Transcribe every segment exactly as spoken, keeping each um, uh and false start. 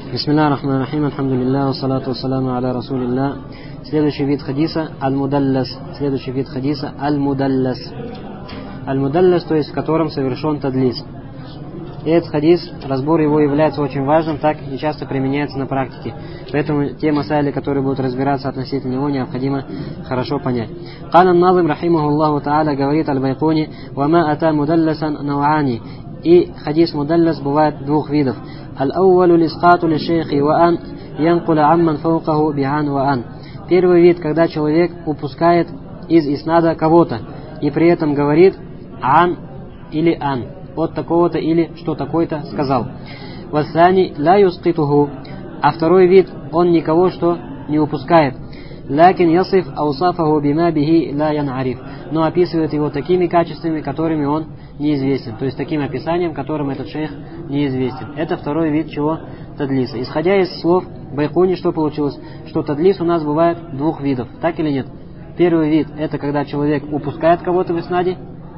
Бисмиллахи рахмани рахим, алхамдулиллах, вассалату вассаламу аля расулиллах. Следующий вид хадиса аль-мудаллас. Следующий вид хадиса аль-мудаллас. Аль-мудаллас, то есть в котором совершен тадлис. И этот хадис, разбор его является очень важным, так и часто применяется на практике. Поэтому те масайли, которые будут разбираться относительно него, необходимо хорошо понять. Каля ан-Назим рахимахуллаху та'аля говорит аль-Байкуни: «Вама ата мудалласан науани». И хадис мудаллас бывает двух видов. Аль-аувалу лискату ли шейхи ва ан янкуля амман фаукаху биан ва ан. Первый вид, когда человек упускает из иснада кого-то и при этом говорит ан или ан, от такого-то или что такой-то сказал. Вассани ла юскитуху. А второй вид, он никого что не упускает. Лакин ясиф аусафаху бима бихи ла янариф. Но описывает его такими качествами, которыми он неизвестен. То есть таким описанием, которым этот шейх неизвестен. Это второй вид чего? Тадлиса. Исходя из слов Байкуни, что получилось? Что тадлис у нас бывает двух видов. Так или нет? Первый вид, это когда человек упускает кого-то в иснаде.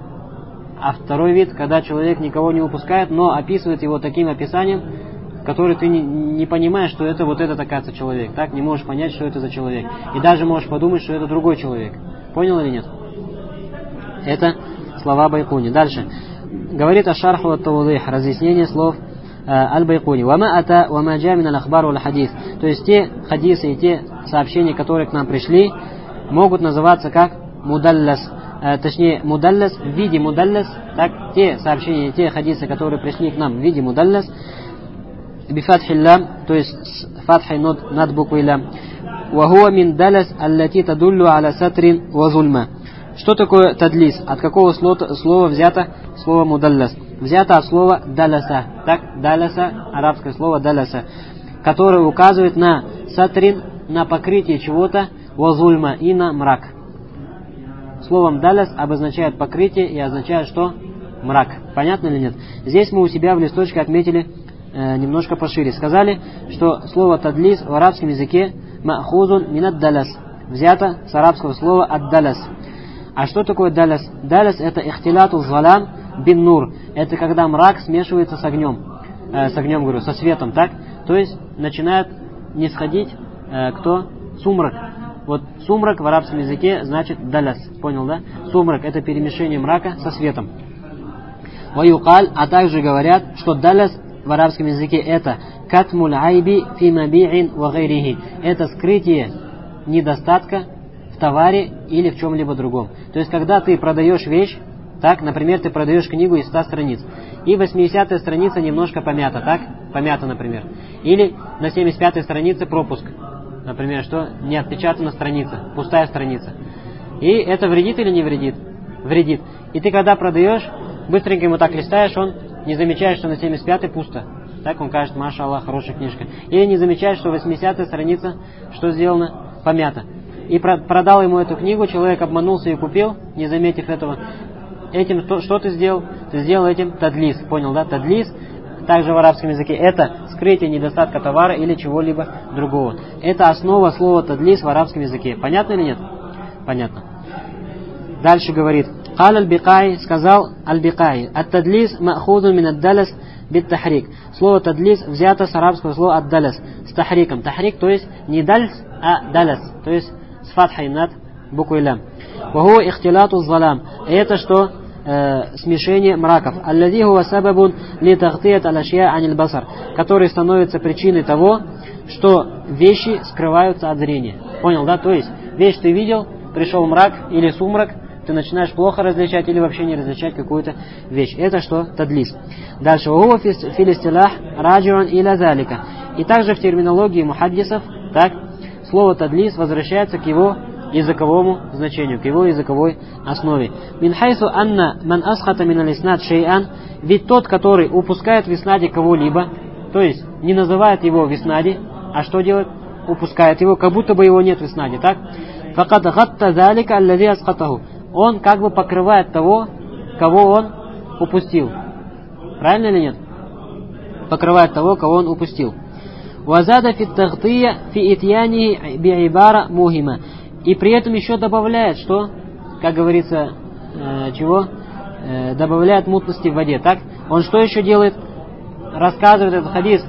А второй вид, когда человек никого не упускает, но описывает его таким описанием, который ты не, не понимаешь, что это вот этот, оказывается, человек. Так, не можешь понять, что это за человек. И даже можешь подумать, что это другой человек. Понял или нет? Это слова Байкуни. Дальше. Говорит аш-шарх ва ат-тавдих, разъяснение слов аль-Байкуни. Вама ата вама джа мин аль-ахбар валь хадис. То есть те хадисы и те сообщения, которые к нам пришли, могут называться как мудаллас. Точнее, мудаллас в виде мудаллас. Так, те сообщения, те хадисы, которые пришли к нам в виде мудаллас, бифатхи лям, то есть с фатхой над буквой лям. Ва хуа мин далас аллати тадуллу аля сатрин ва зульма. Что такое тадлис? От какого слова взято слово мудаллас? Взято от слова даласа. Так, даласа, арабское слово даласа, которое указывает на сатрин, на покрытие чего-то, вазульма, и на мрак. Словом далас обозначает покрытие и означает что? Мрак. Понятно или нет? Здесь мы у себя в листочке отметили э, немножко пошире. Сказали, что слово тадлис в арабском языке махузун минат далас. Взято с арабского слова ад-далас. А что такое далас? Далас это ихтилату залам бин нур. Это когда мрак смешивается с огнем. Э, с огнем, говорю, со светом, так? То есть начинает не сходить э, кто? Сумрак. Вот сумрак в арабском языке значит далас. Понял, да? Сумрак это перемешение мрака со светом. Ваюкаль, а также говорят, что далас в арабском языке это катмуль айби фи маби'ин ва гайрихи. Это скрытие недостатка в товаре или в чем-либо другом. То есть, когда ты продаешь вещь, так, например, ты продаешь книгу из ста страниц, и восьмидесятая страница немножко помята, так? Помята, например. Или на семьдесят пятой странице пропуск. Например, что не отпечатана страница, пустая страница. И это вредит или не вредит? Вредит. И ты когда продаешь, быстренько ему так листаешь, он не замечает, что на семьдесят пятой пусто. Так он кажет, маша Аллах, хорошая книжка. Или не замечает, что восьмидесятая страница, что сделано? Помята. И продал ему эту книгу, человек обманулся и купил, не заметив этого. Этим что, что ты сделал? Ты сделал этим тадлис. Понял, да? Тадлис, также в арабском языке, это скрытие недостатка товара или чего-либо другого. Это основа слова тадлис в арабском языке. Понятно или нет? Понятно. Дальше говорит. Кал аль-Бикай, сказал аль-Бикай. Ат-тадлис махуду мин ад-далас бит-тахрик. Слово тадлис взято с арабского слова ад-далас, с тахриком. Тахрик, то есть не дальс, а далас, то есть с фатхой над буквой лям. Ваху ихтилату залам. Это что? Э, смешение мраков. Аллади хуа сабабун ли тахтият аль-ашья аниль басар. Который становится причиной того, что вещи скрываются от зрения. Понял, да? То есть вещь ты видел, пришел мрак или сумрак, ты начинаешь плохо различать или вообще не различать какую-то вещь. Это что? Тадлис. Дальше. Ваху филистилах раджиан иля залика. И также в терминологии мухаддисов, так, слово тадлис возвращается к его языковому значению, к его языковой основе. Мин хайсу анна ман асхата мин алиснад шей'ан, ведь тот, который упускает в иснаде кого-либо, то есть не называет его в иснаде, а что делает? Упускает его, как будто бы его нет в иснаде, так? Факад гатта залика аллади асхатаху. Он как бы покрывает того, кого он упустил. Правильно или нет? Покрывает того, кого он упустил. Вазада фи тагтия фи итьяни би'ибара мухима. И при этом еще добавляет, что, как говорится, э, чего? Э, добавляет мутности в воде, так? Он что еще делает? Рассказывает этот хадис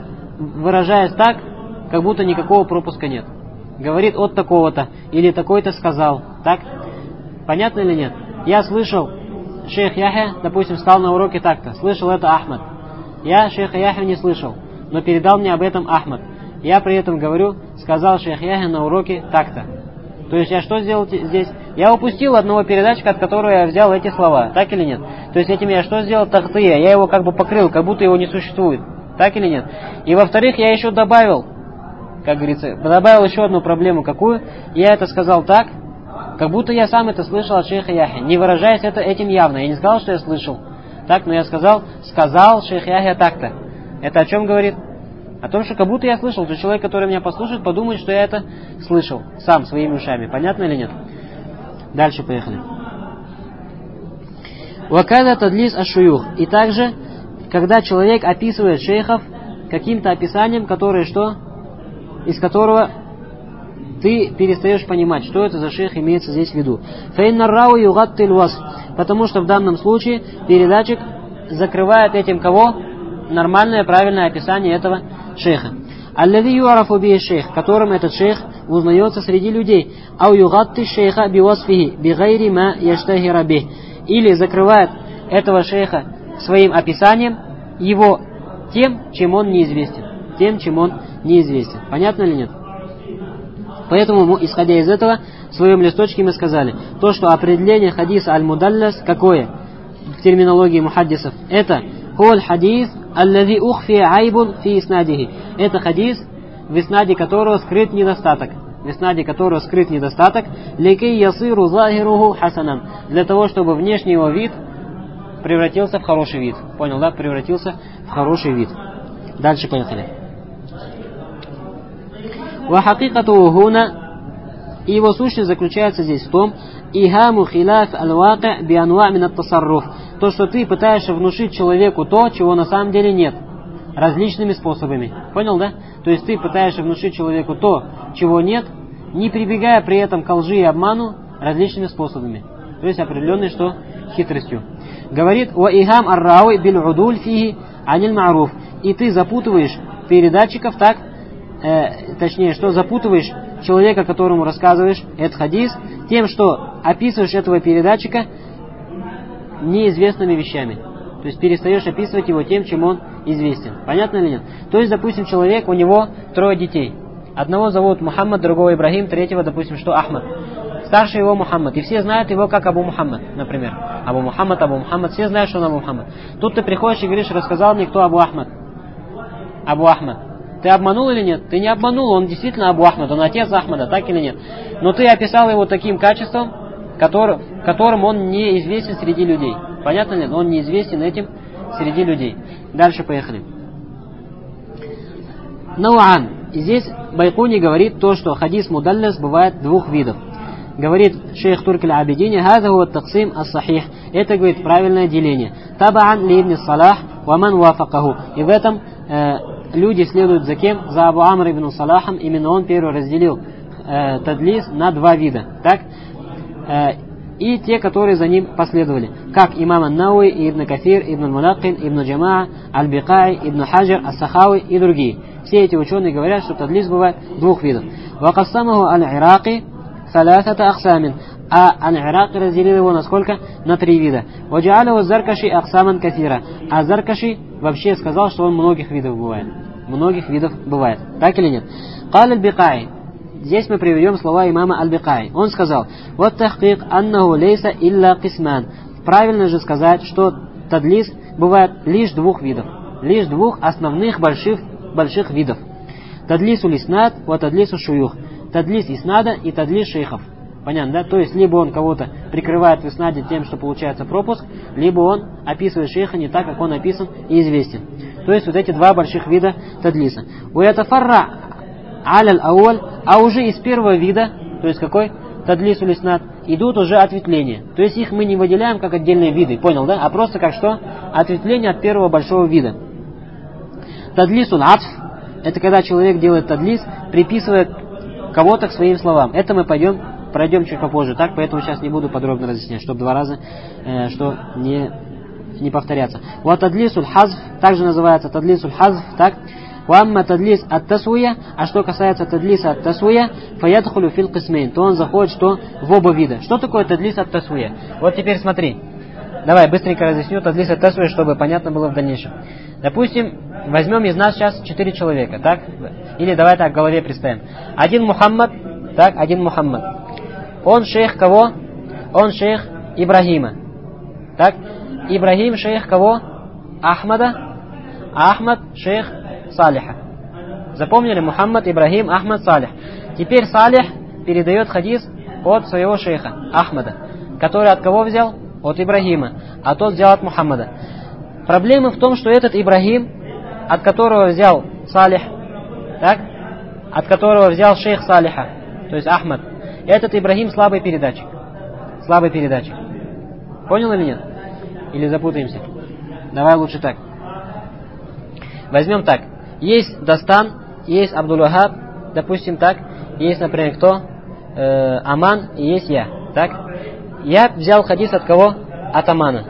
выражаясь так, как будто никакого пропуска нет. Говорит от такого-то, или такой-то сказал. Так? Понятно или нет? Я слышал, шейх Яхья, допустим, стал на уроке так-то. Слышал это Ахмад. Я шейха Яхья не слышал, но передал мне об этом Ахмад. Я при этом говорю, сказал шейх Яхья на уроке так-то. То есть я что сделал здесь? Я упустил одного передатчика, от которого я взял эти слова. Так или нет? То есть этим я что сделал? Тахтия. Я его как бы покрыл, как будто его не существует. Так или нет? И во-вторых, я еще добавил, как говорится, добавил еще одну проблему. Какую? Я это сказал так, как будто я сам это слышал от шейха Яхья, не выражаясь это этим явно. Я не сказал, что я слышал. Так, но я сказал, сказал шейх Яхья так-то. Это о чем говорит? О том, что как будто я слышал. То человек, который меня послушает, подумает, что я это слышал сам, своими ушами. Понятно или нет? Дальше поехали. Вакада тадлис аш-шуюх. И также, когда человек описывает шейхов каким-то описанием, которое что? Из которого ты перестаешь понимать, что это за шейх имеется здесь в виду. Фейнар рау югаттиль васф. Потому что в данном случае передатчик закрывает этим кого? Нормальное, правильное описание этого шейха. Аллади юарафу би шейх, которым этот шейх узнается среди людей. Ау югатти шейха би васфихи би гайри ма яштахира бих. Или закрывает этого шейха своим описанием его тем, чем он неизвестен. Тем, чем он неизвестен. Понятно или нет? Поэтому, исходя из этого, в своем листочке мы сказали, то, что определение хадиса аль-мудаллас какое в терминологии мухаддисов, это «Холь хадис аллази ухфи айбун фи иснадихи». Это хадис, в иснаде которого скрыт недостаток. В иснаде которого скрыт недостаток, «Ликей ясиру захируху хасанан». Для того, чтобы внешний его вид превратился в хороший вид. Понял, да? Превратился в хороший вид. Дальше поехали. Вахакикату гуна, и его сущность заключается здесь в том, ихаму хиляф аль-ваки би анва мин ат-тасарруф, то, что ты пытаешься внушить человеку то, чего на самом деле нет, различными способами. Понял, да? То есть ты пытаешься внушить человеку то, чего нет, не прибегая при этом к лжи и обману различными способами. То есть определенной что? Хитростью. Говорит, ва ихам ар-рауи бил удуль фихи аниль ма'руф. И ты запутываешь передатчиков так, Э, точнее, что запутываешь человека, которому рассказываешь этот хадис, тем, что описываешь этого передатчика неизвестными вещами. То есть перестаешь описывать его тем, чем он известен. Понятно или нет? То есть, допустим, человек, у него трое детей. Одного зовут Мухаммад, другого Ибрахим, третьего, допустим, что Ахмад. Старший его Мухаммад. И все знают его как Абу Мухаммад, например. Абу Мухаммад, Абу Мухаммад. Все знают, что он Абу Мухаммад. Тут ты приходишь и говоришь, рассказал мне, кто Абу Ахмад. Абу Ахмад. Ты обманул или нет? Ты не обманул, он действительно Абу Ахмад, он отец Ахмада, так или нет? Но ты описал его таким качеством, который, которым он неизвестен среди людей. Понятно ли? Он неизвестен этим среди людей. Дальше поехали. Науан. И здесь Байкуни говорит то, что хадис мудаллас бывает двух видов. Говорит шейх Турк аль-Абидини, «Хаза хуа ат-таксим ас-сахих». Это, говорит, правильное деление. «Табаан ли ибн Салах, ва ман вафакаху». И в этом э, люди следуют за кем? За Абу Амр ибн Салахом. Именно он первый разделил э, тадлис на два вида. Так? Э, и те, которые за ним последовали. Как имам ан-Науи, ибн Кафир, ибн Мулакин, ибн Джамаа, аль-Бикай, ибн Хаджар, ас-Сахави и другие. Все эти ученые говорят, что тадлис бывает двух видов. «Вакассамаху аль-Ираки салясата ахсамин». А аль-Ираки разделил его на сколько? На три вида. «Ваджа'аlahu Заркаши ахсаман кафира». А Заркаши вообще сказал, что он многих видов бывает. Многих видов бывает. Так или нет? «Кал аль-Бикай». Здесь мы приведем слова имама аль-Бикай. Он сказал: «Вот тахкик аннаху лейса илля кисман». Правильно же сказать, что тадлис бывает лишь двух видов. Лишь двух основных больших, больших видов. Тадлису лиснад, вот тадлису шуюх. Тадлис иснада и тадлис шейхов. Понятно, да? То есть, либо он кого-то прикрывает в иснаде тем, что получается пропуск, либо он описывает шейха не так, как он описан и известен. То есть, вот эти два больших вида тадлиса. Уятафарра аляль ауаль, а уже из первого вида, то есть какой? Тадлису лиснад, идут уже ответвления. То есть, их мы не выделяем как отдельные виды, понял, да? А просто как что? Ответвление от первого большого вида. Тадлису атф, это когда человек делает тадлис, приписывая кого-то к своим словам. Это мы пойдем, пройдем чуть попозже, так? Поэтому сейчас не буду подробно разъяснять, чтобы два раза, э, что не, не повторяться. Вот тадлисуль хазф, также называется тадлисуль хазф, так? Уамма тадлис ат-тасуя, а что касается тадлиса ат-тасуя, фаядхулю фил кисмейн, то он заходит что в оба вида. Что такое тадлис ат-тасуя? Вот теперь смотри. Давай быстренько разъясню тадлис ат-тасуя, чтобы понятно было в дальнейшем. Допустим, возьмем из нас сейчас четыре человека, так? Или давай так в голове представим. Один Мухаммад, так, один Мухаммад. Он шейх кого? Он шейх Ибрагима. Так? Ибрагим шейх кого? Ахмада. А Ахмад шейх Салиха. Запомнили? Мухаммад, Ибрагим, Ахмад, Салих. Теперь Салих передает хадис от своего шейха Ахмада, который от кого взял? От Ибрагима, а тот взял от Мухаммада. Проблема в том, что этот Ибрагим, от которого взял Салих, так, от которого взял шейх Салиха, то есть Ахмад, этот Ибрагим слабый передатчик. Слабый передатчик. Понял или нет? Или запутаемся? Давай лучше так. Возьмем так. Есть Дастан, есть Абдул-Вахаб, допустим так. Есть, например, кто? Э, Аман и есть я. Так? Я взял хадис от кого? От Амана.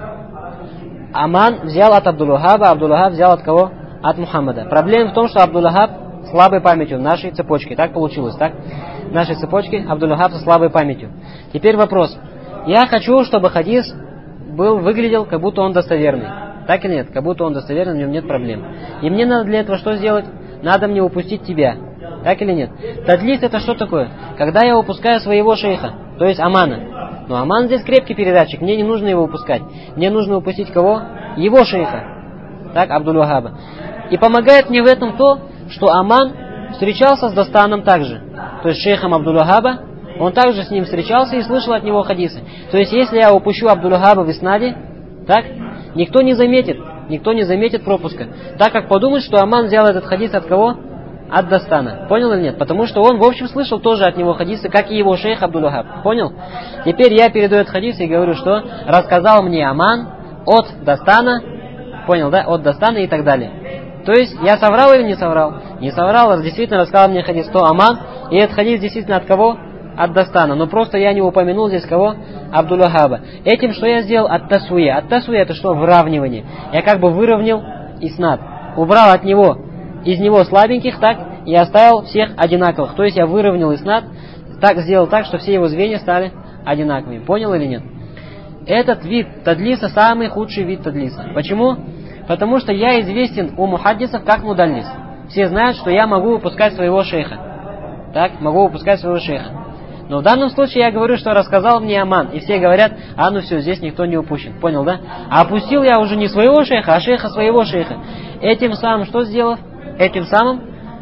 Аман взял от Абдул-Вахаба, Абдул-Вахаб взял от кого? От Мухаммада. Проблема в том, что Абдул-Вахаб слабой памятью в нашей цепочке. Так получилось, так? В нашей цепочке Абдул-Вахаб со слабой памятью. Теперь вопрос. Я хочу, чтобы хадис был, выглядел, как будто он достоверный. Так или нет? Как будто он достоверный, в нем нет проблем. И мне надо для этого что сделать? Надо мне упустить тебя. Так или нет? Тадлис это что такое? Когда я упускаю своего шейха, то есть Амана. Но Аман здесь крепкий передатчик, мне не нужно его упускать. Мне нужно упустить кого? Его шейха. Так, Абдул-Вахаба. И помогает мне в этом то, что Аман встречался с Дастаном также. То есть шейхом Абдул-Вахаба, он также с ним встречался и слышал от него хадисы. То есть если я упущу Абдул-Вахаба в иснаде, так, никто не заметит, никто не заметит пропуска. Так как подумает, что Аман взял этот хадис от кого? От Дастана. Понял или нет? Потому что он, в общем, слышал тоже от него хадисы, как и его шейх Абдул-Вахаб. Понял? Теперь я передаю этот хадис и говорю, что рассказал мне Аман от Дастана, понял, да? От Дастана и так далее. То есть, я соврал или не соврал? Не соврал, действительно рассказал мне хадис, что Аман, и этот хадис действительно от кого? От Дастана. Но просто я не упомянул здесь кого? Абдул-Вахаба. Этим что я сделал? От Тасуя. От Тасуя это что? Выравнивание. Я как бы выровнял иснад. Убрал от него, из него слабеньких, так, и оставил всех одинаковых. То есть я выровнял иснад, так сделал так, что все его звенья стали одинаковыми. Понял или нет? Этот вид тадлиса самый худший вид тадлиса. Почему? Потому что я известен у мухаддисов как мудаллис. Все знают, что я могу выпускать своего шейха. Так, могу выпускать своего шейха. Но в данном случае я говорю, что рассказал мне Аман. И все говорят, а ну все, здесь никто не упущен. Понял, да? А опустил я уже не своего шейха, а шейха своего шейха. Этим самым что сделав? Этим самым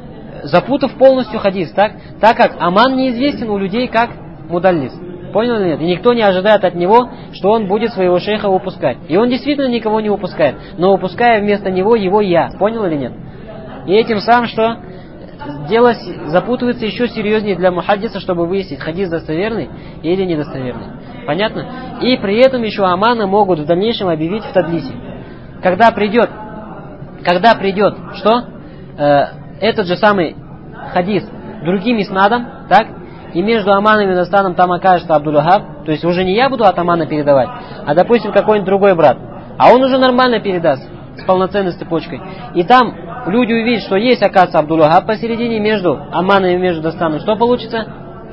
запутав полностью хадис. Так, так как Аман неизвестен у людей как мудаллис. Понял или нет? И никто не ожидает от него, что он будет своего шейха выпускать. И он действительно никого не выпускает. Но выпуская вместо него его я. Понял или нет? И этим самым что? Дело запутывается еще серьезнее для мухаддиса, чтобы выяснить, хадис достоверный или недостоверный. Понятно? И при этом еще Амана могут в дальнейшем объявить в тадлисе. Когда придет, когда придет, что? Э, этот же самый хадис другим иснадом, так? И между Аманом и Дастаном там окажется Абдул-Вахаб. То есть уже не я буду от Амана передавать, а, допустим, какой-нибудь другой брат. А он уже нормально передаст, с полноценной цепочкой. И там люди увидят, что есть, оказывается, Абдул-Вахаб посередине между Аманом и между Дастаном. Что получится?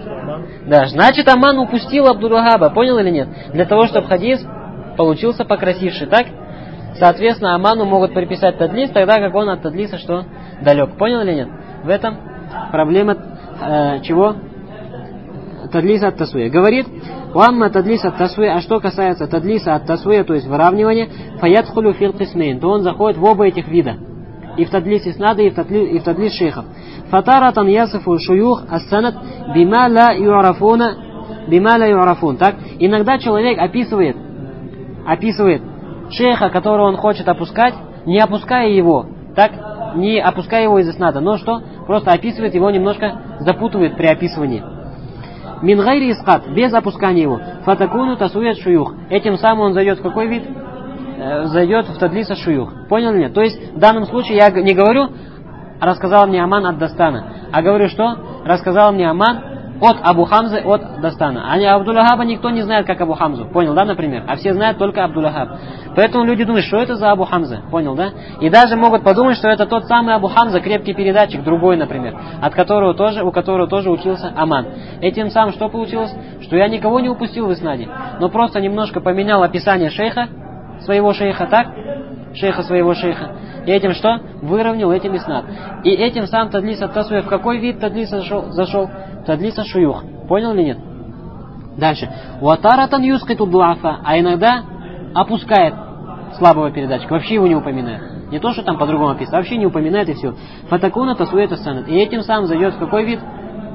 Да, значит, Аман упустил Абдул-Вахаба. Понял или нет? Для того, чтобы хадис получился покрасивший, так? Соответственно, Аману могут приписать тадлис, тогда как он от тадлиса что? Далек. Понял или нет? В этом проблема э, чего? Тадлиса от тасуя. Говорит, уамма тадлиса от тасуя, а что касается тадлиса от тасуя, то есть выравнивания, фаядхулю фил кисмейн, то он заходит в оба этих вида. И в тадлис иснада, и в тадлис, и в тадлис шейхов. Фатаратан ясифу шуюх ас-санад бима ла юарафуна, бима ла юарафун. Так? Иногда человек описывает, описывает шейха, которого он хочет опускать, не опуская его, так? Не опуская его из иснада, но что? Просто описывает его, немножко запутывает при описывании. Мин гайри искат, без опускания его. Фатакуну тасуят шуюх. Этим самым он зайдет в какой вид? Э, зайдет в тадлиса шуюх. Понял ли нет? То есть в данном случае я не говорю, рассказал мне Аман от Дастана, а говорю что? Рассказал мне Аман от Абу Хамзы, от Дастана. А Абдул-Ахаба никто не знает, как Абу Хамзу. Понял, да, например? А все знают только Абдул-Ахаб. Поэтому люди думают, что это за Абу Хамза. Понял, да? И даже могут подумать, что это тот самый Абу Хамза, крепкий передатчик, другой, например, от которого тоже, у которого тоже учился Аман. Этим самым что получилось? Что я никого не упустил в иснаде, но просто немножко поменял описание шейха, своего шейха, так? Шейха своего шейха. И этим что? Выровнял этим иснад. И этим сам тадлис ат-тасвия, в какой вид тадлис зашел? зашел? Тадлис ат-шуюх. Понял или нет? Дальше. Ватаратан юскиту дуафа. А иногда опускает слабого передатчика. Вообще его не упоминает. Не то, что там по-другому описано. Вообще не упоминает и все. Фатакуна тасуэта санат. И этим сам зайдет в какой вид?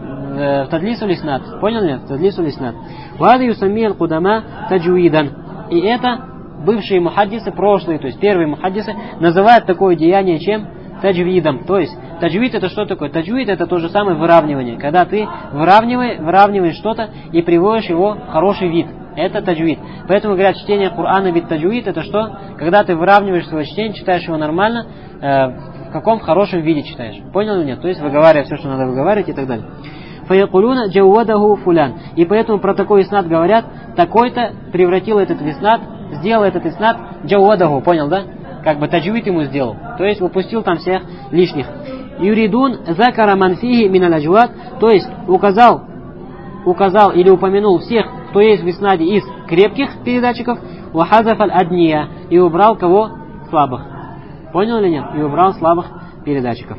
В тадлису лиснат. Понял ли нет? В тадлису лиснат. Вады юсамми аль-кудама таджуидан. И это бывшие мухаддисы, прошлые, то есть первые мухаддисы, называют такое деяние чем? Таджвидом. То есть, таджвид это что такое? Таджвид это то же самое выравнивание. Когда ты выравниваешь, выравниваешь что-то и приводишь его в хороший вид. Это таджвид. Поэтому говорят, чтение Корана вид таджвид это что? Когда ты выравниваешь свое чтение, читаешь его нормально, э, в каком хорошем виде читаешь. Понял или нет? То есть выговаривая все, что надо выговаривать и так далее. Фаякулюна джауадаху фулян. И поэтому про такой иснад говорят, такой-то превратил этот иснад, сделал этот иснад джауадаху, понял, да? Как бы таджвид ему сделал. То есть упустил там всех лишних. Юридун закара манфихи миналь аджвад. То есть указал, указал или упомянул всех, кто есть в иснаде из крепких передатчиков, вахазафаль адния. И убрал кого? Слабых. Понял или нет? И убрал слабых передатчиков.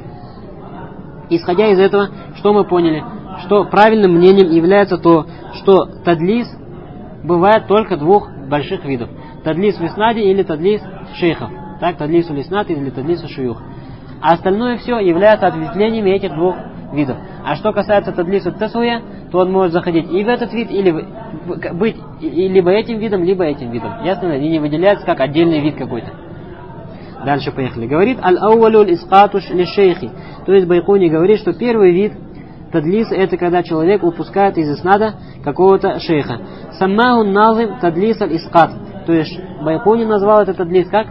Исходя из этого, что мы поняли? Что правильным мнением является то, что тадлис бывает только двух больших видов. Тадлис в иснаде или тадлис шейхов. Так, тадлис у лиснат или тадлис у шуюх. А остальное все является ответвлениями этих двух видов. А что касается тадлиса тасуя, то он может заходить и в этот вид, или в, быть и либо этим видом, либо этим видом. Ясно? И не выделяется как отдельный вид какой-то. Дальше поехали. Говорит аль-ауалю л'искатуш ли-шейхи. То есть Байкуни говорит, что первый вид тадлиса это когда человек упускает из иснада какого-то шейха. Саммахун назим тадлис аль-искат. То есть Байкуни назвал этот тадлис как?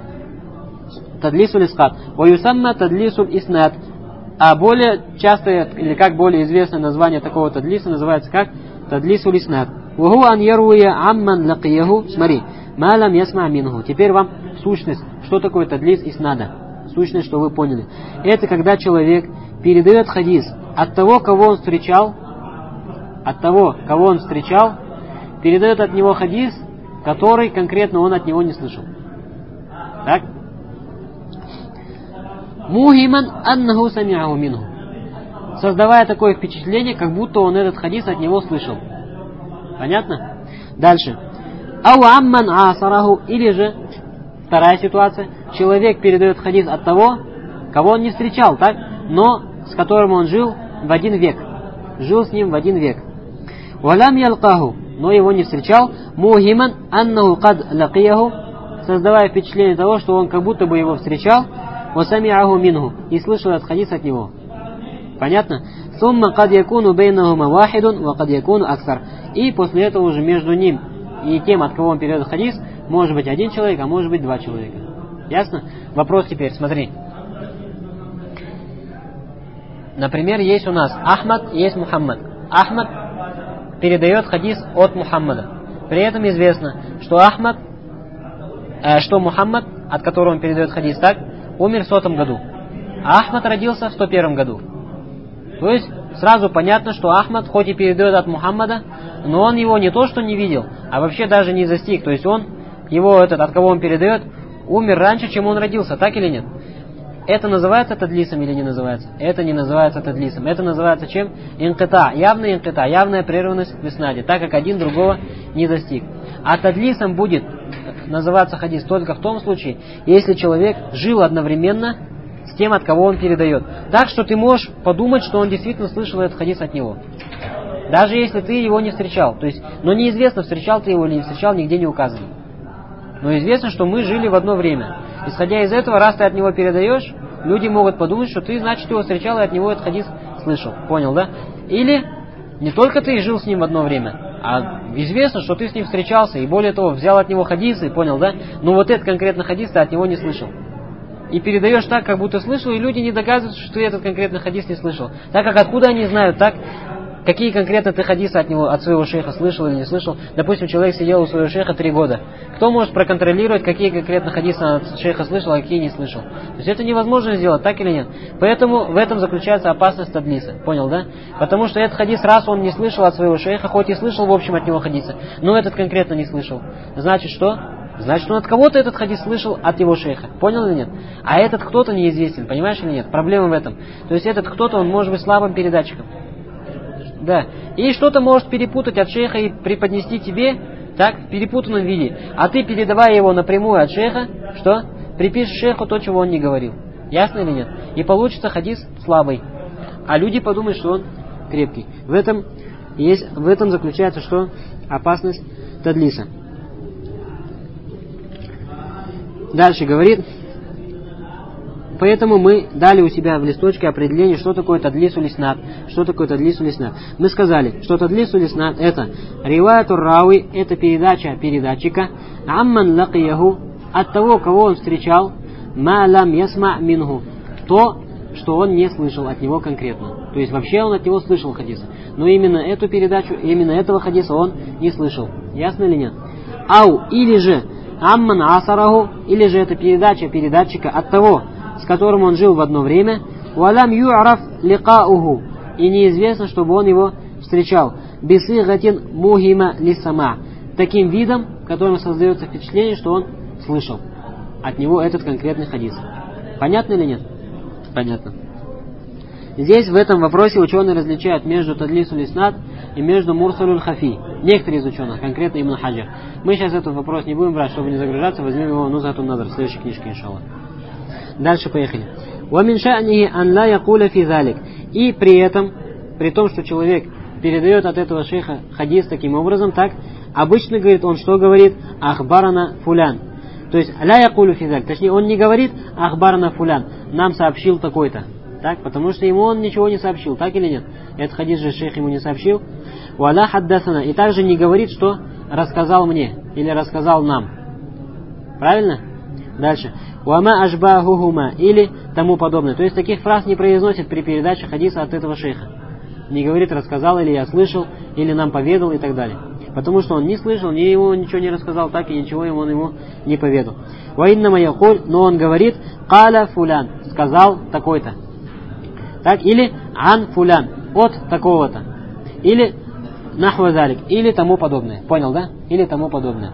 Тадлису л'искат. Ваюсамма тадлису иснад. А более частое, или как более известное название такого тадлиса называется как? Тадлису л'иснад. Ваху ан яруя амман лакияху. Смотри. Малам ясма минху. Теперь вам сущность. Что такое тадлис иснада? Сущность, что вы поняли. Это когда человек передает хадис от того, кого он встречал, от того, кого он встречал, передает от него хадис, который конкретно он от него не слышал. Так? Мухиман аннаху самиаху минху. Создавая такое впечатление, как будто он этот хадис от него слышал. Понятно? Дальше. Ау амман асараху. Или же вторая ситуация. Человек передает хадис от того, кого он не встречал, так? Но с которым он жил в один век. Жил с ним в один век. Валям ялкаху. Но его не встречал. Мухиман аннаху кад лакияху. Создавая впечатление того, что он как будто бы его встречал. Васамиаху минху. И слышал этот хадис от него. Понятно? Сумма кад якуну бейнахума вахидун ва кад якуну аксар. И после этого уже между ним и тем, от кого он передает хадис, может быть один человек, а может быть два человека. Ясно? Вопрос теперь, смотри. Например, есть у нас Ахмад, есть Мухаммад. Ахмад передает хадис от Мухаммада. При этом известно, что Ахмад, э, что Мухаммад, от которого он передает хадис, так, умер в сотом году. А Ахмад родился в сто первом году. То есть сразу понятно, что Ахмад хоть и передает от Мухаммада, но он его не то что не видел, а вообще даже не застиг. То есть он, его этот, от кого он передает, умер раньше, чем он родился, так или нет? Это называется тадлисом или не называется? Это не называется тадлисом. Это называется чем? Инкита. Явная инкита, явная прерванность в иснаде, так как один другого не достиг. А тадлисом будет называться хадис только в том случае, если человек жил одновременно с тем, от кого он передает. Так что ты можешь подумать, что он действительно слышал этот хадис от него. Даже если ты его не встречал. То есть, но неизвестно, встречал ты его или не встречал, нигде не указано. Но известно, что мы жили в одно время. Исходя из этого, раз ты от него передаешь, люди могут подумать, что ты, значит, его встречал и от него этот хадис слышал. Понял, да? Или не только ты жил с ним в одно время, а известно, что ты с ним встречался, и более того, взял от него хадисы, понял, да? Но вот этот конкретно хадис ты от него не слышал. И передаешь так, как будто слышал, и люди не догадываются, что ты этот конкретный хадис не слышал. Так как откуда они знают, так? какие конкретно ты хадисы от него, от своего шейха слышал или не слышал. Допустим, человек сидел у своего шейха три года. Кто может проконтролировать, какие конкретно хадисы от шейха слышал, а какие не слышал? То есть это невозможно сделать, так или нет? Поэтому в этом заключается опасность тадлиса. Понял, да? Потому что этот хадис, раз он не слышал от своего шейха, хоть и слышал в общем от него хадисы, но этот конкретно не слышал. Значит что? Значит, он от кого-то этот хадис слышал от его шейха. Понял или нет? А этот кто-то неизвестен, понимаешь или нет? Проблема в этом. То есть этот кто-то, он может быть слабым передатчиком. Да. И что-то может перепутать от шейха и преподнести тебе, так, в перепутанном виде. А ты, передавая его напрямую от шейха, что? Припишешь шейху то, чего он не говорил. Ясно или нет? И получится хадис слабый. А люди подумают, что он крепкий. В этом, есть, в этом заключается что? Опасность тадлиса. Дальше говорит, поэтому мы дали у себя в листочке определение, что такое тадлис улиснат, что такое тадлис улиснат. Мы сказали, что тадлис улиснат это риваятур рауи, это передача передатчика, амман лакияху, от того, кого он встречал, ма лам ясма минху, то, что он не слышал от него конкретно. То есть вообще он от него слышал хадисы, но именно эту передачу, именно этого хадиса он не слышал. Ясно или нет? Ау, или же амман асараху, или же это передача передатчика от того, с которым он жил в одно время, валам ю'раф ликауху, и неизвестно, чтобы он его встречал, бисигатин мухима лисама, таким видом, которым создается впечатление, что он слышал от него этот конкретный хадис. Понятно или нет? Понятно. Здесь в этом вопросе ученые различают между тадлисуль иснад и между мурсалюль хафи. Некоторые из ученых, конкретно Ибн Хаджар. Мы сейчас этот вопрос не будем брать, чтобы не загружаться, возьмем его нузатун надар в следующей книжке, иншаллах. Дальше поехали. وَمِنْ شَأْنِهِ أَنْ лَا يَقُولَ فِي ذَلِكَ. И при этом, при том, что человек передает от этого шейха хадис таким образом, так, обычно говорит, он что говорит? Ахбарана фулян. То есть, ля якулю фи залик. Точнее, он не говорит ахбарана фулян, нам сообщил такой-то. Так, потому что ему он ничего не сообщил, так или нет? Этот хадис же шейх ему не сообщил. Валя хаддасана. И также не говорит, что рассказал мне или рассказал нам. Правильно? Дальше. Вама ашбахухума или тому подобное. То есть таких фраз не произносит при передаче хадиса от этого шейха. Не говорит рассказал или я слышал, или нам поведал и так далее. Потому что он не слышал, ни ему ничего не рассказал, так и ничего ему он ему не поведал. Ваиннама якуль, но он говорит каля фулян, сказал такой-то. Так, или ан фулян, от такого-то. Или нахва залик, или тому подобное. Понял, да? Или тому подобное.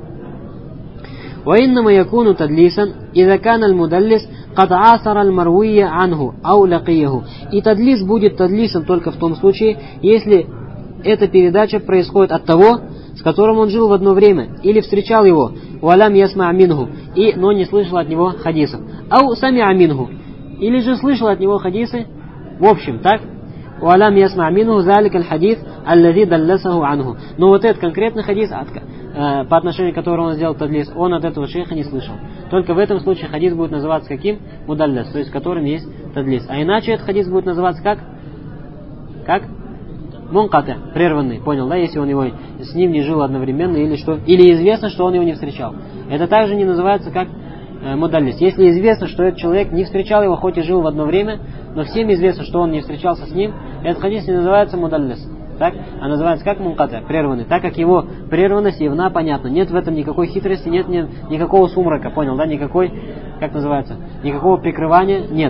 وإنما يكون تدليسا إذا كان المدلس قد عاصر المروي عنه أو لقيه. И тадлис будет тадлисом только в том случае, если эта передача происходит от того, с которым он жил в одно время, или встречал его, валям ясма минху, и, но не слышал от него хадисов. Ау сами аминху, или же слышал от него хадисы, в общем, так? Валям ясма минху залик аль хадис аллади далласаху анху. Но вот этот конкретный хадис, по отношению к которому он сделал тадлис, он от этого шейха не слышал. Только в этом случае хадис будет называться каким? Мудаллас, то есть в котором есть тадлис. А иначе этот хадис будет называться как? Как? Мунката, прерванный, понял, да, если он его с ним не жил одновременно, или что, или известно, что он его не встречал. Это также не называется как э, мудаллис. Если известно, что этот человек не встречал его, хоть и жил в одно время, но всем известно, что он не встречался с ним, этот хадис не называется мудаллис, так, а называется как мунката, прерванный, так как его прерванность явна, понятна. Нет в этом никакой хитрости, нет, нет никакого сумрака, понял, да, никакой, как называется, никакого прикрывания нет.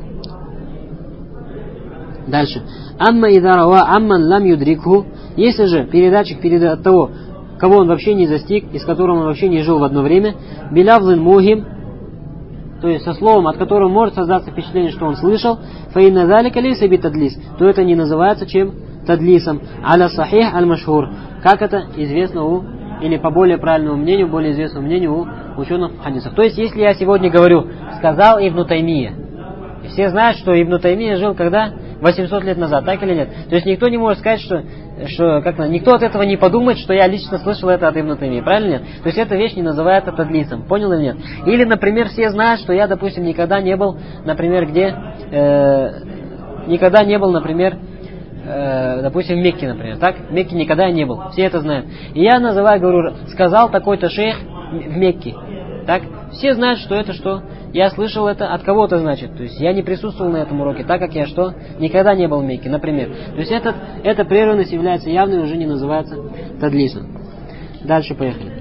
Дальше. Амма идарава амман лам юдрикху. Если же передатчик передает от того, кого он вообще не застиг, и с которым он вообще не жил в одно время, билявзин мухим, то есть со словом, от которого может создаться впечатление, что он слышал, фаинна залика лейса би тадлис, то это не называется чем? Тадлисом. Аля сахих аль машхур. Как это известно у, или по более правильному мнению, более известному мнению у ученых хадисов. То есть, если я сегодня говорю, сказал Ибн Таймия, все знают, что Ибн Таймия жил когда? восемьсот лет назад, так или нет? То есть никто не может сказать, что, что как, никто от этого не подумает, что я лично слышал это от Ибн Таймии, правильно нет? То есть эта вещь не называется тадлисом, понял или нет? Или, например, все знают, что я, допустим, никогда не был, например, где, э, никогда не был, например, э, допустим, в Мекке, например, так? В Мекке никогда я не был, все это знают. И я называю, говорю, сказал такой-то шейх в Мекке, так? Все знают, что это что? я слышал это от кого-то, значит. То есть я не присутствовал на этом уроке, так как я что? Никогда не был в Мекке, например. То есть этот, эта прерванность является явной и уже не называется тадлисом. Дальше поехали.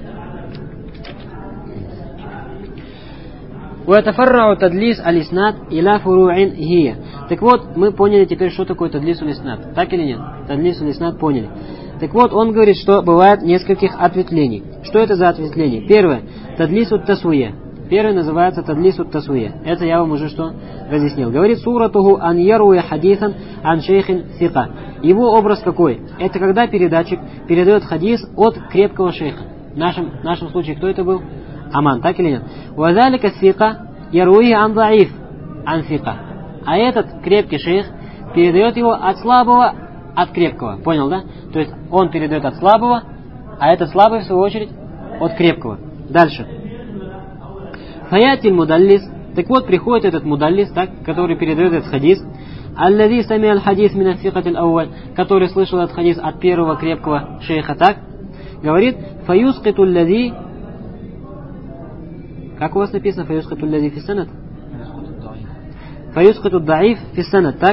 ويتفرع تدليس الإسناد إلى فروع هي. Так вот, мы поняли теперь, что такое тадлис улиснад. Так или нет? Тадлис улиснад поняли. Так вот, он говорит, что бывает нескольких ответвлений. Что это за ответвление? Первое. Тадлис ут тасуя. Первое называется тадлис ут тасуя. Это я вам уже что разъяснил. Говорит, суратуху ан яруя хадисан ан шейхин сика. Его образ какой? Это когда передатчик передает хадис от крепкого шейха. В нашем, в нашем случае кто это был? Аман, так или нет? Вазалика сика яруи ан даиф ан сика. А этот крепкий шейх передает его от слабого от крепкого. Понял, да? То есть он передает от слабого, а этот слабый в свою очередь от крепкого. Дальше. Хаятиль мудаллис. Так вот, приходит этот мудаллис, так, который передает этот хадис. Аллади самия аль-хадис мин ас-сикатиль ауаль, который слышал этот хадис от первого крепкого шейха, так, говорит, фаюскиту аллади. Как у вас написано? Фаюскиту аллади фи санад? Фаюскиту даиф фи санад, так?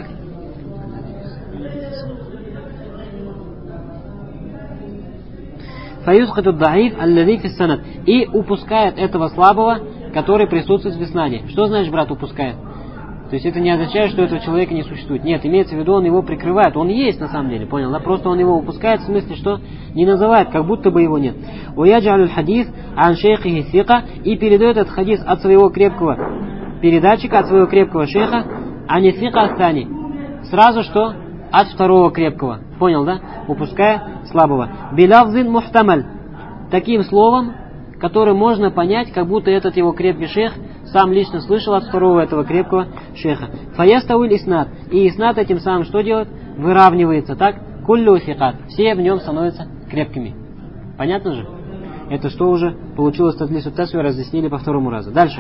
Фаюскиту даиф аллади фи санад. И упускает этого слабого, который присутствует в иснаде. Что значит, брат, упускает? То есть это не означает, что этого человека не существует. Нет, имеется в виду, он его прикрывает. Он есть на самом деле, понял? Да? Просто он его упускает, в смысле, что не называет, как будто бы его нет. Уяджалюль хадис ан шейхихи сика. И передает этот хадис от своего крепкого передатчика, от своего крепкого шейха, а не сика астани. Сразу что? От второго крепкого. Понял, да? Упуская слабого. Билавзин мухтамаль. Таким словом, который можно понять, как будто этот его крепкий шейх сам лично слышал от второго этого крепкого шейха. Фаястауиль иснад. И иснад этим самым что делает? Выравнивается, так? Куллю фикат. Все в нем становятся крепкими. Понятно же? Это что уже получилось тадлису тасуя, разъяснили по второму разу. Дальше.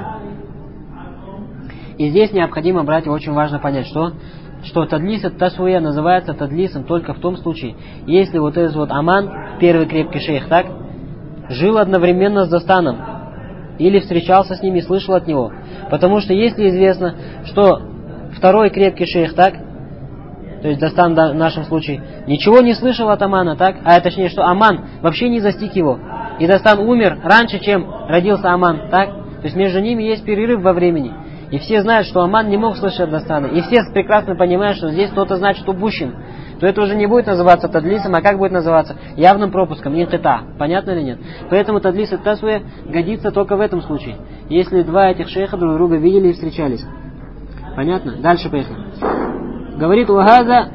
И здесь необходимо, братья, очень важно понять, что, что тадлис тасуя называется тадлисом только в том случае, если вот этот вот Аман, первый крепкий шейх, так, жил одновременно с Дастаном, или встречался с ними и слышал от него. Потому что если известно, что второй крепкий шейх, так, то есть Дастан в нашем случае, ничего не слышал от Амана, так, а точнее, что Аман вообще не застиг его, и Дастан умер раньше, чем родился Аман, так, то есть между ними есть перерыв во времени. И все знают, что Аман не мог слышать от Дастана. И все прекрасно понимают, что здесь кто-то значит упущен. То это уже не будет называться тадлисом, а как будет называться? Явным пропуском, инкита. Понятно или нет? Поэтому тадлис ат-тасуя годится только в этом случае. Если два этих шейха друг друга видели и встречались. Понятно? Дальше поехали. Говорит, «Ухаза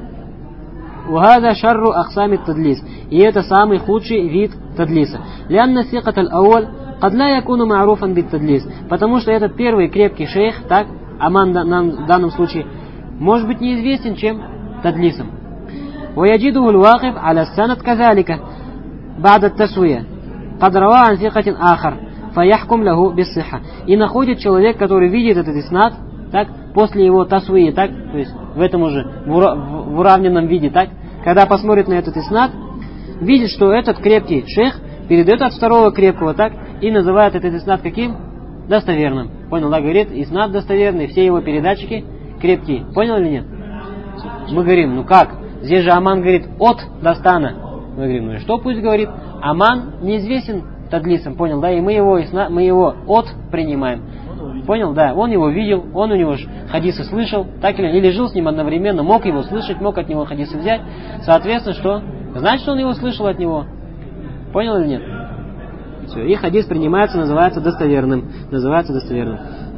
ухаза шарру ахсами тадлис». И это самый худший вид тадлиса. «Лянна сикат аль-ауаль кад ла якуну ма'руфан бит тадлис». Потому что этот первый крепкий шейх, так, Аман в данном случае, может быть неизвестен чем тадлисом. ويجده الواقف على السند كذلك بعد التسوية قد روى عن ثقة آخر فيحكم له بالصحة. И находит человек, который видит этот иснад, так, после его тасуи, так, то есть в этом уже в уравненном виде, так, когда посмотрит на этот иснад, видит, что этот крепкий шейх передает от второго крепкого, так, и называет этот иснад каким? Достоверным. Понял, да, говорит, иснад достоверный, все его передатчики крепкие. Понял или нет? Мы говорим, ну как? Здесь же Аман говорит от Дастана. Мы говорим, ну и что пусть говорит? Аман неизвестен тадлисом, понял, да? И мы его, мы его от принимаем. Понял, да? Он его видел, он у него хадисы слышал, так или, или жил с ним одновременно, мог его слышать, мог от него хадисы взять. Соответственно, что? Значит, он его слышал от него. Понял или нет? Все. И хадис принимается, называется достоверным. Называется достоверным.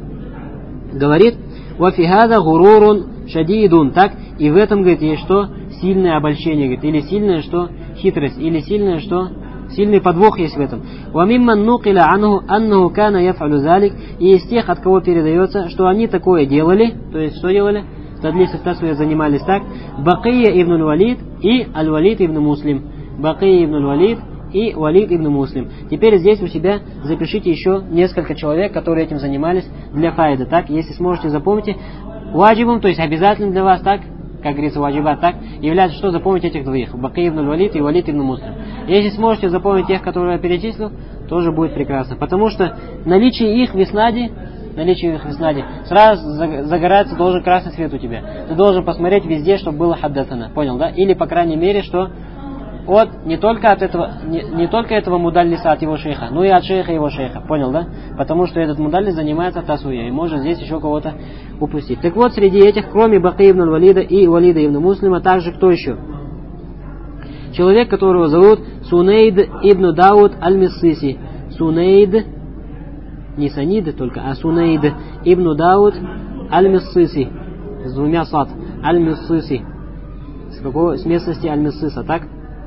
Говорит, «Вафихада гурурун шадидун». Так? И в этом, говорит, есть что? Сильное обольщение, говорит, или сильное что? Хитрость, или сильное что? Сильный подвох есть в этом. وَمِمَّنْ نُقِلَ عَنْهُ أَنَّهُ كَانَ يَفْعَلُ ذَلِكَ. И из тех, от кого передается, что они такое делали, то есть что делали? Тадлис ат-тасуя занимались так. Бакия ибн аль-Валид и Аль-Валид ибн Муслим. Бакия ибн аль-Валид и Валид ибн Муслим. Теперь здесь у себя запишите еще несколько человек, которые этим занимались для файда. Так, если сможете, запомните. Ваджибом, то есть обязательно для вас, так, как говорится, ваджибат, так, является, что запомнить этих двоих, Бакия ибн аль-Валид и Валид ибн Муслим. Если сможете запомнить тех, которые я перечислил, тоже будет прекрасно. Потому что наличие их в иснаде наличие их в иснаде, сразу загорается, должен красный свет у тебя. Ты должен посмотреть везде, чтобы было хаддасана. Понял, да? Или, по крайней мере, что от не только от этого, не, не только этого мудаллиса от его шейха, но и от шейха его шейха. Понял, да? Потому что этот мудаллис занимается тасуя и может здесь еще кого-то упустить. Так вот, среди этих, кроме Баки ибн аль-Валида и Валида ибн Муслима, также кто еще? Человек, которого зовут Сунейд ибн Дауд аль-Миссиси. Сунейд, не Санид только, а Сунейд ибн Дауд аль-Миссиси. С двумя сад. Аль-Миссиси. С какого? С местности Аль-Миссиса, так?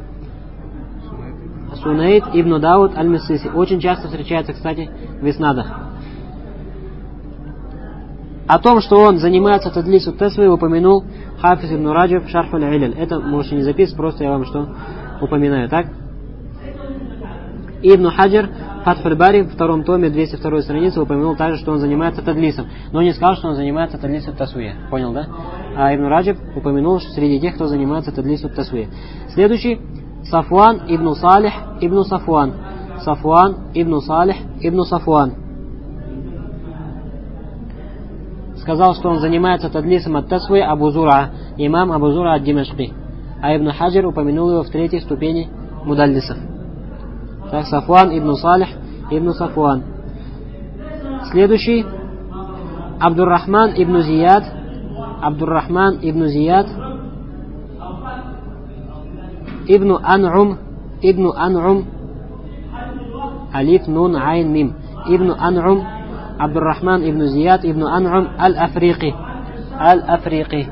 Сунейд ибн Дауд аль-Миссиси. Очень часто встречается, кстати, в иснадах. О том, что он занимается тадлису тасви, упомянул Хафиз ибн Раджаб в Шарх аль-Иляль. Это можете не записывать, просто я вам что упоминаю, так? Ибн Хаджар в Фатх аль-Бари в втором томе, двести второй странице, упомянул также, что он занимается тадлисом, но не сказал, что он занимается тадлисом тасвия. Понял, да? А Ибн Раджаб упомянул, что среди тех, кто занимается тадлисом тасвия. Следующий Сафуан ибн Салих ибн Сафуан. Сафуан ибн Салих ибн Сафуан. Сказал, что он занимается тадлисом от тасви Абу Зура, имам Абу Зура ад-Димашки. А Ибн Хаджар упомянул его в третьей ступени мудаллисов. Так, Сафуан ибн Салих ибн Сафуан. Следующий Абдуррахман ибн Зияд. Абдуррахман ибн Зияд ибн Ан'ум. Ибн Ан'ум. Алиф, нун, айн, мим. Ибн Ан'ум. Абдуррахман ибн Зияд ибн Ан'ум аль-Африqi. Аль-Африqи.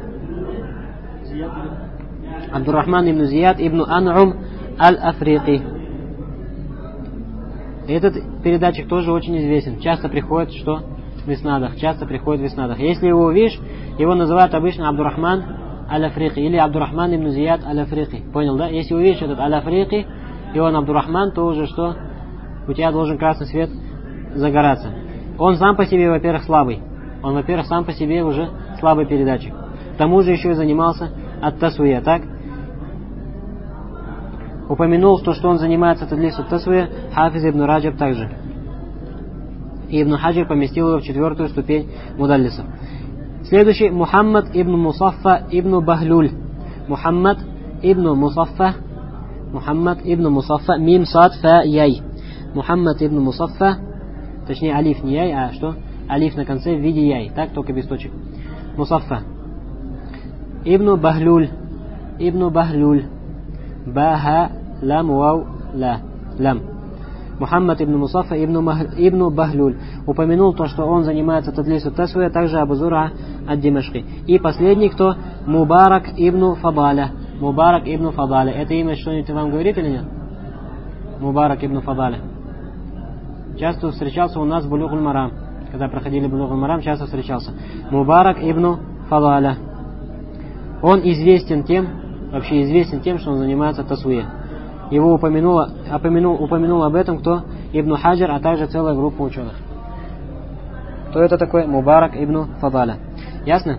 Абдуррахман ибн Зияд ибн Ан'ум аль-Африqи. Этот передатчик тоже очень известен. Часто приходит, что в иснадах. Часто приходит в иснадах. Если его увидишь, его называют обычно Абдуррахман аль-Африqi или Абдуррахман ибн Зияд аль-Африqi. Понял, да? Если увидишь этот аль-Африqi, и он Абдуррахман, то уже что? У тебя должен красный свет загораться. Он сам по себе, во-первых, слабый. Он, во-первых, сам по себе уже слабый передатчик. К тому же еще и занимался ат-тасвия, так? Упомянул, что, что он занимается тадлису ат-тасвия Хафиз ибн Раджаб также. И Ибн Хаджар поместил его в четвертую ступень мудаллисов. Следующий Мухаммад ибн Мусаффа ибн Бахлюль. Мухаммад ибн Мусаффа. Мухаммад ибн Мусаффа. Мим сад фа яй. Мухаммад ибн Мусаффа. Точнее, алиф не яй, а что? Алиф на конце в виде яй. Так, только без точек. Мусаффа. Ибн Бахлюль. Ибн Бахлюль. Баха лам вау ла. Лам. Мухаммад ибн Мусаффа ибн, ибн Бахлюль. Упомянул то, что он занимается тадлису тасвия, также Абу Зура ад-Димашки. И последний кто? Мубарак ибн Фадаля. Мубарак ибн Фадаля. Это имя что-нибудь вам говорит или нет? Мубарак ибн Фадаля. Часто встречался у нас в Булугуль Марам. Когда проходили Булугуль Марам, часто встречался. Мубарак ибн Фадаля. Он известен тем, вообще известен тем, что он занимается тасвией. Его упомянула, упомянул, упомянул об этом кто? Ибн Хаджар, а также целая группа ученых. Кто это такой? Мубарак ибн Фадаля. Ясно?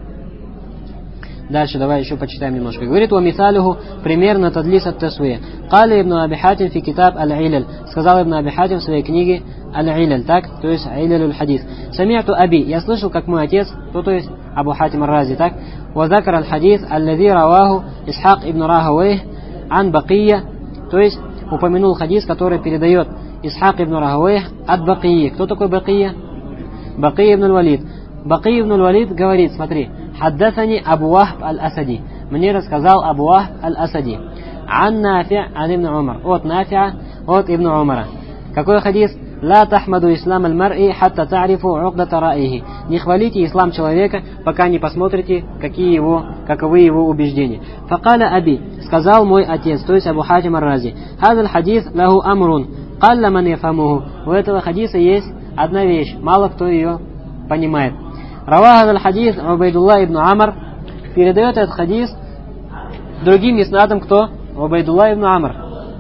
Дальше давай еще почитаем немножко. Говорит, «Уамисалюху» примерно тадлис ат-тасвия. Кали ибн Аби Хатим фи китаб аль-Иляль. Сказал ибн Аби Хатим в своей книге аль-Иляль, так? То есть Илялюль хадис. Сами'ту Аби. Я слышал, как мой отец, то, то есть Абу Хатим ар-Рази, так? Вазакар аль-хадис аль-лади раваху Исхак ибн Рахавейх ан Бакия. То есть упомянул хадис, который передает Исхак ибн Рахавейх от Бакии. Кто такой Бакия? Бакия ибн аль-Валид. Бакия ибн аль-Валид говорит, смотри, حدثني أبو وهب الأسدي. Мне рассказал Абу Вахб аль-Асади. Ан Нафи' ан Ибн Умар. От Нафи'а, от Ибн Умара. Какой хадис? لا تحمدوا إسلام المرء حتى تعرفوا عقدة رأيه. Не хвалите ислам человека, пока не посмотрите, какие его, каковы его убеждения. فقال أبي. Сказал мой отец, то есть Абу Хатим ар-Рази. هذا الحديث له أمر قل من يفهمه. У этого хадиса есть одна вещь, мало кто ее понимает. Равах аль-хадис Убайдулла ибн Амр. Передает этот хадис другим иснадам кто? Убайдулла ибн Амр.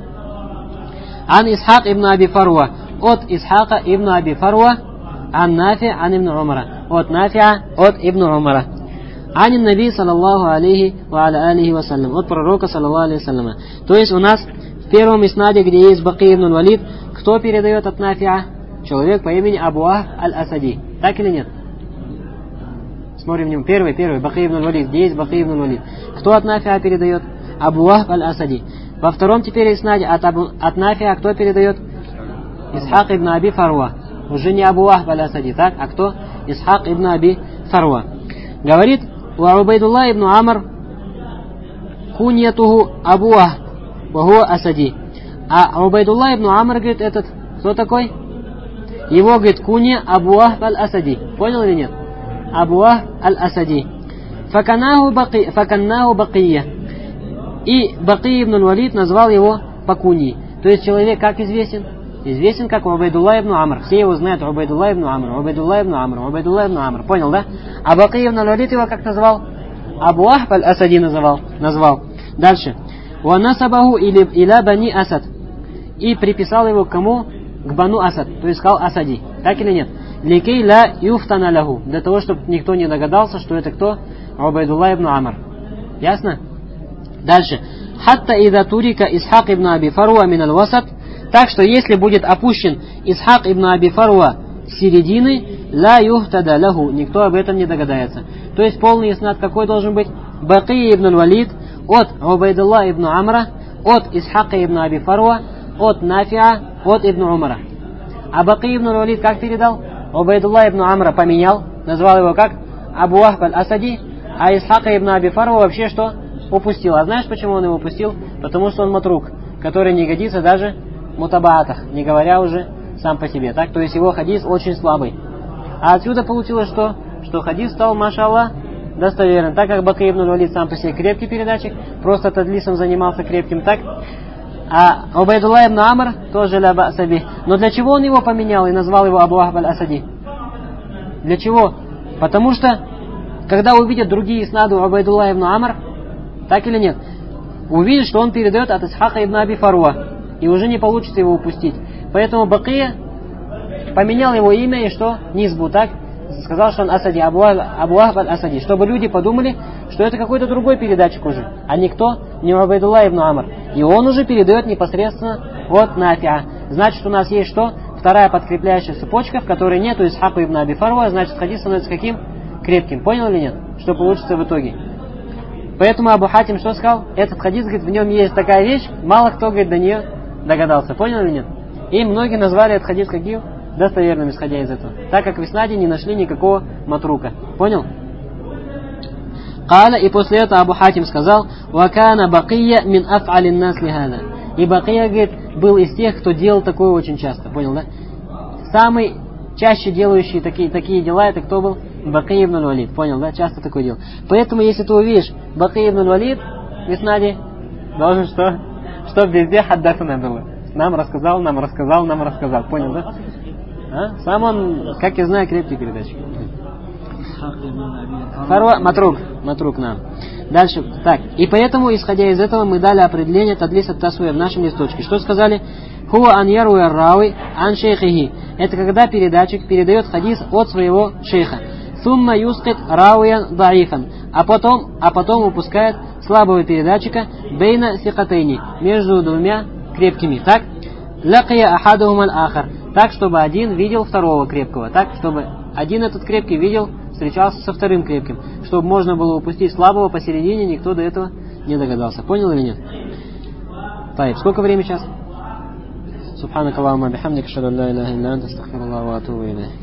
Ан Исхак ибн Аби Фарва. От Исхака ибн Аби Фарва. Ан Нафи ан Ибн Умара. От Нафиа от Ибн Умара. Ан Наби саллаллаху алейхи ва аля алихи ва саллям. От пророка саллаллаху алейхи ва саллям. То есть у нас в первом иснаде, где есть Баки ибн аль-Валид, кто передает от Нафиа? Человек по имени Абу Вахб аль-Асади. Так или нет? Смотрим в нем. Первый, первый. Баки ибн аль-Валид. Здесь Баки ибн аль-Валид. Кто от Нафиа передает? Абу Вахб аль-Асади. Во втором теперь иснаде от, от Нафиа кто передает? Исхак ибн Аби Фарва. Уже не Абу Вахб аль-Асади, так? А кто? Исхак ибн Аби Фарва. Говорит, у Убайдулла ибн Амр куньятуху Абу Вахб, вахуа Асади. А Убайдулла ибн Амр, говорит, этот, кто такой? Его, говорит, кунья Абу Вахб аль-Асади. Понял или нет? Абу Вахб аль-Асади. Факаннаху баки, факаннаху бакия. И Баки ибн аль-Валид назвал его по куньи. То есть человек как известен? Известен как Убайдулла ибн Амр. Все его знают Убайдулла ибн Амр, Убайдулла ибн Амр, Убайдулла ибн Амр. Понял, да? А Баки ибн аль-Валид его как назвал? Абу Вахб аль-Асади назвал. назвал. Дальше. Ва насабаху иля бани Асад. И приписал его к кому? К Бану Асад. То есть сказал Асади. Так или нет? Ликей ла юфтана лаху. Для того, чтобы никто не догадался, что это кто? Убайдулла ибн Амр. Ясно? Дальше. Хатта ида турика Исхак ибн Аби Фаруа мин аль-Васат. Так что если будет опущен Исхак ибн Аби Фаруа с середины, ла юхтада лаху. Никто об этом не догадается. То есть полный иснад какой должен быть? Баки ибн аль-Валид от Убайдулла ибн Амра, от Исхака ибн Аби Фаруа, от Нафиа, от ибн Умара. А Баки ибн аль-Валид как передал? Убайдулла ибн Амра поменял, назвал его как? Абу Вахб аль-Асади, а Исхака ибн Аби Фаруа вообще что? Упустил. А знаешь, почему он его упустил? Потому что он матрук, который не годится даже в мутабаатах, не говоря уже сам по себе. Так, то есть его хадис очень слабый. А отсюда получилось что? Что хадис стал, машаллах, достоверен. Так как Баки ибн аль-Валид сам по себе крепкий передатчик, просто тадлисом занимался крепким, так? А Убайдулла ибн Амр тоже ля ба'са бих. Но для чего он его поменял и назвал его Абу Вахб аль-Асади? Для чего? Потому что, когда увидят другие иснады Убайдулла ибн Амр, так или нет, увидят, что он передает от Исхака ибн Аби Фаруа, и уже не получится его упустить. Поэтому Бакия поменял его имя и что? Низбу, так? Сказал, что он Асади, Абу Вахб аль-Асади, чтобы люди подумали, что это какой-то другой передатчик уже, а никто, не Убайдулла ибн Амр. И он уже передает непосредственно от Нафиа. Значит, у нас есть что? Вторая подкрепляющая цепочка, в которой нету Исхака ибн Аби Фаруа, значит, хадис становится каким? Крепким. Понял или нет? Что получится в итоге? Поэтому Абу Хатим что сказал? Этот хадис, говорит, в нем есть такая вещь, мало кто, говорит, до нее догадался. Понял или нет? И многие назвали этот хадис каким? Достоверным, исходя из этого. Так как в иснаде не нашли никакого матрука. Понял? Каля, и после этого Абу Хатим сказал, «Вакана бакия мин аф'алин нас лихада». И Бакия, говорит, был из тех, кто делал такое очень часто. Понял, да? Самый чаще делающий такие, такие дела, это кто был? Баки ибн аль-Валид. Понял, да? Часто такое делал. Поэтому, если ты увидишь Баки ибн аль-Валид в иснаде, должен что? Чтоб везде хаддасана было. Нам рассказал, нам рассказал, нам рассказал. Понял, да? А? Сам он, как я знаю, крепкий передатчик. Фарва, матрук. Матрук нам. Дальше. Так. И поэтому, исходя из этого, мы дали определение тадлис ат-тасуя в нашем листочке. Что сказали? Хуа ан яруя рауи ан шейхихи. Это когда передатчик передает хадис от своего шейха. Сумма юскит рауян даифан. А потом, а потом упускает слабого передатчика бейна сикатейни. Между двумя крепкими. Так? Лакия ахадухум аль-ахар. Так, чтобы один видел второго крепкого. Так, чтобы один этот крепкий видел, встречался со вторым крепким. Чтобы можно было упустить слабого посередине, никто до этого не догадался. Понял или нет? Так, сколько времени сейчас? Субханакаллахумма бихамдика, ашхаду ан ла иляха илля анта, астагфируllaха ва атубу илейх.